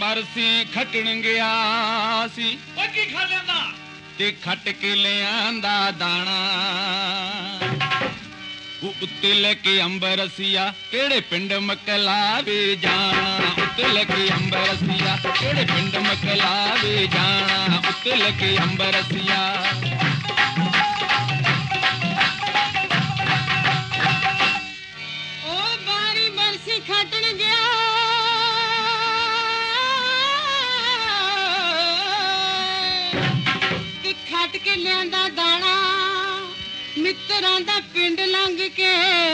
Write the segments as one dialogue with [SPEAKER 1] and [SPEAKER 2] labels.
[SPEAKER 1] ਬਰਸੀ ਖੱਟਣ ਗਿਆ ਸੀ
[SPEAKER 2] ਓਏ ਕੀ ਖਾ ਲੈਂਦਾ
[SPEAKER 1] ਤੇ ਖੱਟ ਕੇ ਲਿਆਂਦਾ ਦਾਣਾ ਉਹ ਉੱਤੇ ਲੈ ਕੇ ਅੰਬਰਸੀਆ ਕਿਹੜੇ ਪਿੰਡ ਮਕਲਾਵੇ ਜਾਣਾ ਉੱਤੇ ਲੈ ਕੇ ਅੰਬਰਸੀਆ ਕਿਹੜੇ ਪਿੰਡ ਮਕਲਾਵੇ ਜਾਣਾ ਉੱਤੇ ਲੈ ਕੇ ਅੰਬਰਸੀਆ
[SPEAKER 3] ਉਹ ਬਾਰੀ ਬਰਸੀ ਖੱਟਣ ਗਿਆ ਤੇ ਖੱਟ ਕੇ ਲਿਆਂਦਾ ਦਾਣਾ ਮਿੱਤਰਾਂ ਦਾ ਪਿੰਡ ਲੰਘ ਕੇ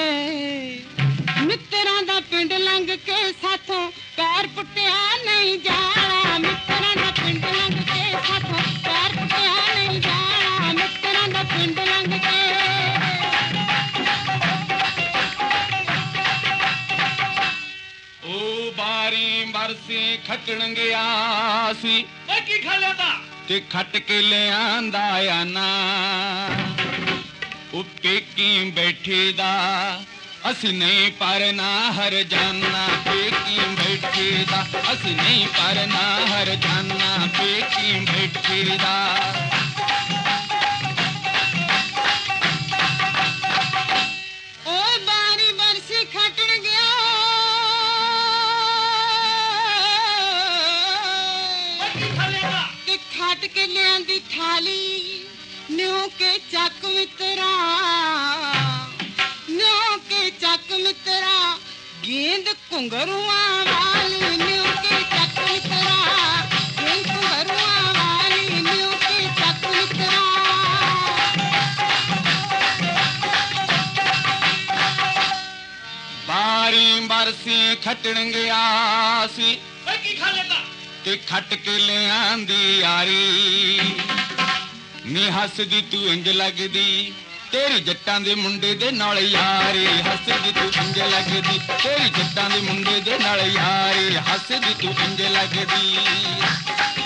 [SPEAKER 3] ਮਿੱਤਰਾਂ ਦਾ ਪਿੰਡ ਲੰਘ ਕੇ ਸਾਥੋਂ ਪੈਰ ਪੁੱਟਿਆ ਨਹੀਂ ਜਾਣਾ ਮਿੱਤਰਾਂ ਦਾ ਪਿੰਡ ਲੰਘ ਕੇ ਸਾਥੋਂ ਪੈਰ ਪੁੱਟਿਆ ਨਹੀਂ ਜਾਣਾ ਮਿੱਤਰਾਂ ਦਾ ਪਿੰਡ ਲੰਘ ਕੇ
[SPEAKER 1] ਉਹ ਬਾਰੀ ਬਰਸੀ ਖੱਟਣ ਗਿਆ ਸੀ
[SPEAKER 2] ਓਏ ਕੀ ਖਾ ਲੈਂਦਾ
[SPEAKER 1] ਤੇ ਖੱਟ ਕੇ ਲਿਆਂਦਾ ਆਨਾ ਉਹ ਪੇਕੀ ਬੈਠੇ ਦਾ ਅਸੀਂ ਨਹੀਂ ਪਰ ਨਾ ਹਰ ਜਾਨਾ ਪੇਕੀ ਬੈਠੇ ਦਾ ਅਸੀਂ ਨਹੀਂ ਪਰ ਨਾ ਹਰ ਜਾਨਾ ਪੇਕੀ ਬੈਠੇ ਦਾ
[SPEAKER 3] ਉਹ ਬਾਰੀ ਬਰਸੀ ਖੱਟਣ ਗਿਆ
[SPEAKER 2] ਓਏ ਕੀ ਖਾ ਲੈਂਦਾ
[SPEAKER 3] ਤੇ ਖੱਟ ਕੇ ਲਿਆਂਦੀ ਥਾਲੀ ਨਿਉ ਕੇ ਚੱਕ ਮਿੱਤਰਾ ਨਿਉ ਕੇ ਚੱਕ ਮਿੱਤਰਾ ਗੇਂਦ ਘੁੰਗਰੂਆਂ ਵਾਲੀ ਨਿਉ ਕੇ ਚੱਕ ਮਿੱਤਰਾ ਗੇਂਦ ਘੁੰਗਰੂਆਂ ਵਾਲੀ ਨਿਉ ਕੇ ਚੱਕ ਮਿੱਤਰਾ
[SPEAKER 1] ਬਾਰੀ ਬਰਸੀ ਖੱਟਣ ਗਿਆ ਸੀ
[SPEAKER 2] ਓਏ ਕੀ ਖਾ ਲੈਂਦਾ
[SPEAKER 1] ਤੇ ਖੱਟ ਕੇ ਲਿਆਂਦੀ ਯਾਰੀ ਨੀ ਹੱਸਦੀ ਤੂੰ ਇੰਜ ਲੱਗਦੀ ਤੇਰੀ ਜੱਟਾਂ ਦੇ ਮੁੰਡੇ ਦੇ ਨਾਲ ਯਾਰੀ ਹੱਸਦੀ ਤੂੰ ਇੰਜ ਲੱਗਦੀ ਤੇਰੀ ਜੱਟਾਂ ਦੇ ਮੁੰਡੇ ਦੇ ਨਾਲ ਯਾਰੀ ਹੱਸਦੀ ਤੂੰ ਇੰਜ ਲੱਗਦੀ